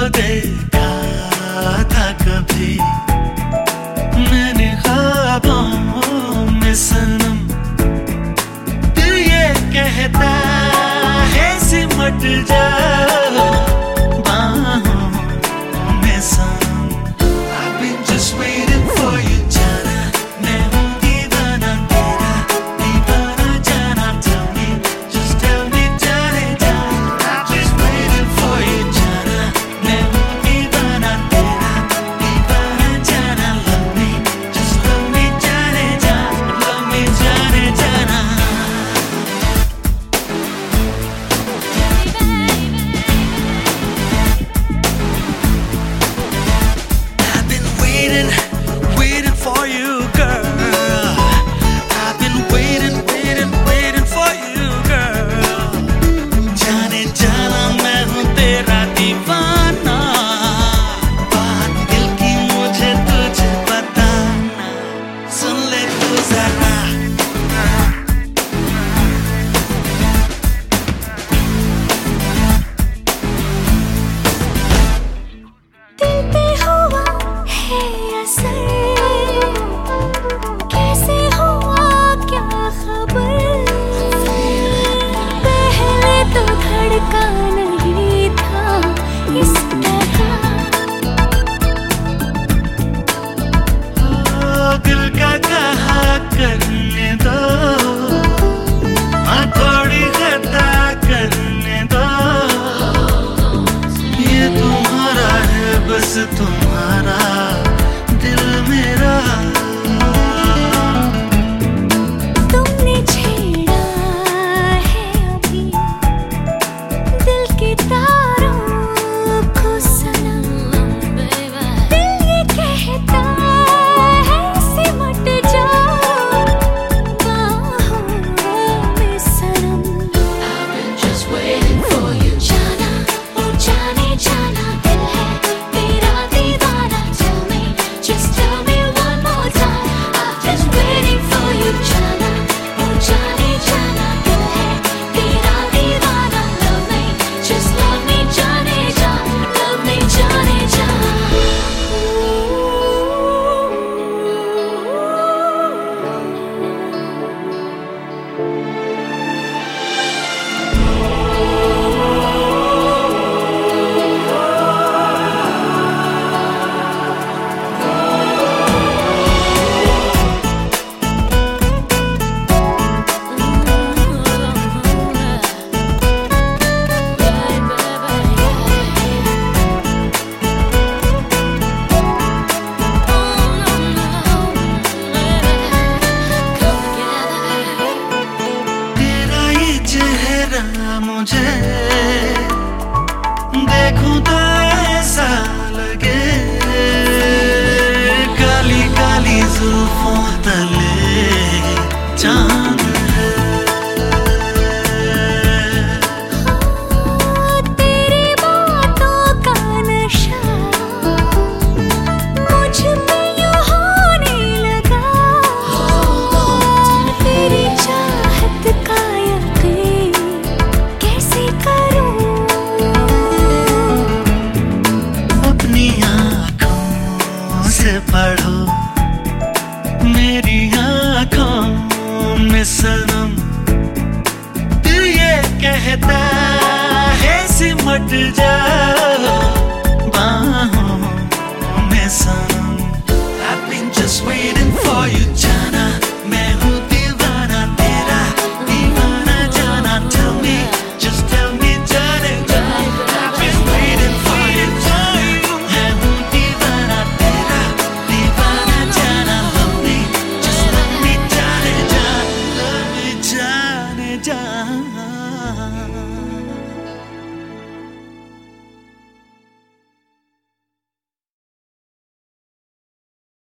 देखा था कभी मैंने ख्वाबों में सनम, दिल ये कहता है सिमट जा बाहों में सनम। I've been just waiting for you जाना, मैं हूँ दीवाना तेरा, दीवाना जाना। Tell me, just tell me जाने जा। I've been waiting for you जाना, मैं हूँ दीवाना तेरा, दीवाना जाना। Love me, just love me जाने जा, love me जाने जाना। I've been waiting, waiting for you, girl. I've been waiting, waiting, waiting for you, girl. जाने जाना मैं हूँ तेरा दीवाना, बात दिल की मुझे तुझे बताना, सुन ले तू जरा। दिल पे हुआ है असर, कैसे हुआ क्या खबर, पहले तो धड़का नहीं था इस तरह। दिल का कहा करने दो, हाँ थोड़ी खता करने दो, ये तुम्हारा है बस तुम्हारा दिल मेरा। तुमने छेड़ा है अभी दिल के तारों को सनम, दिल ये कहता है सिमट जा बाहों में सनम। I've been just waiting for you जाना, ओ जाने जाना, दिल है तेरा दीवाना। Tell me, just tell me one more time। I've been waiting for you जाना, ओ जाने जाना, दिल है तेरा दीवाना। Love me, just love me जाने जा, love me जाने जा। तेरा ये चेहरा मुझे देखूं तो ऐसा लगे, काली काली जुल्फों तले चांद है। तेरी बातों का नशा मुझ पे यूं होने लगा, तेरी चाहत का यकीन कैसे करूं। अपनी आँखों से पढ़ो मेरी आँखों में सनम, दिल ये कहता है सिमट जा बाहों में सनम। I've been just waiting for you जाना, मैं हूँ दीवाना तेरा, दीवाना जाना। Tell me, just tell me जाने जा। I've been waiting for you जाना, मैं हूँ दीवाना तेरा, दीवाना जाना। Love me, just love me जाने जा, love me जाने जा।